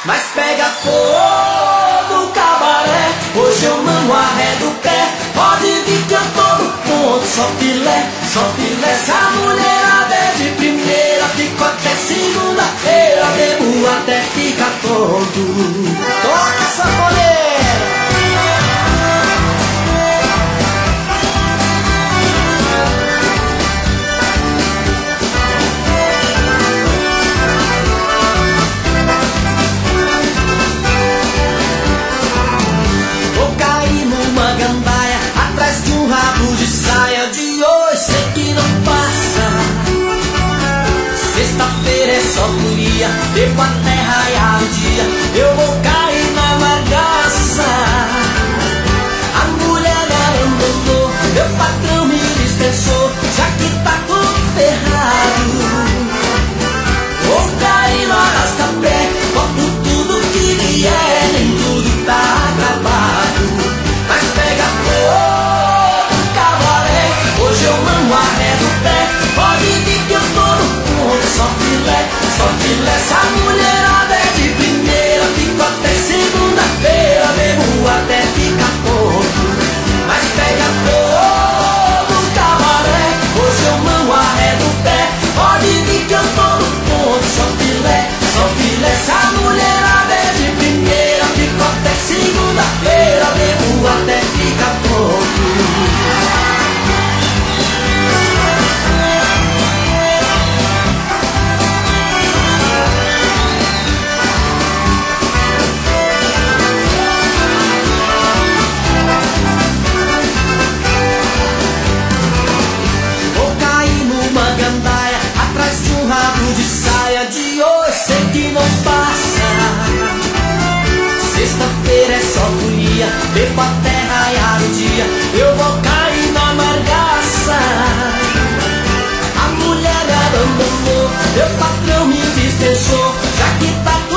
Mas pega fogo o cabaré, hoje eu não arredo o pé. Pode vir que eu tô no ponto, só filé, só filé. Se a mulherada é de primeira, fico até segunda-feira, bebo até ficar tonto. Toca sanfoneira! Atrás de um rabo de saia, de hoje sei que não passa. Sexta-feira é só folia, bebo até raiar o dia, eu vou cair na bagaça. A mulher me abandonou, meu patrão me dispensou, já que tá tudo ferrado. Vou cair no arrasta-pé, boto tudo que vier, nem tudo tá acabado. Mas pega fogo, cabaré, hoje eu não arredo o pé. Pode vir que eu tô no ponto, só filé, só filé. Se a mulherada é de primeira, fico até segunda-feira, bebo até ficar tonto. Mas pega fogo, cabaré, hoje eu não arredo o pé. Pode vir que eu tô no ponto, só filé, só filé. Se a mulherada é de primeira, fico até segunda-feira, bebo até ficar tonto. Vou cair numa gandaia, atrás de um rabo de saia, de hoje sei que não passa. Sexta-feira é só folia, bebo até raiar o dia, eu vou cair na margaça. A mulher me abandonou, meu patrão me dispensou, já que tá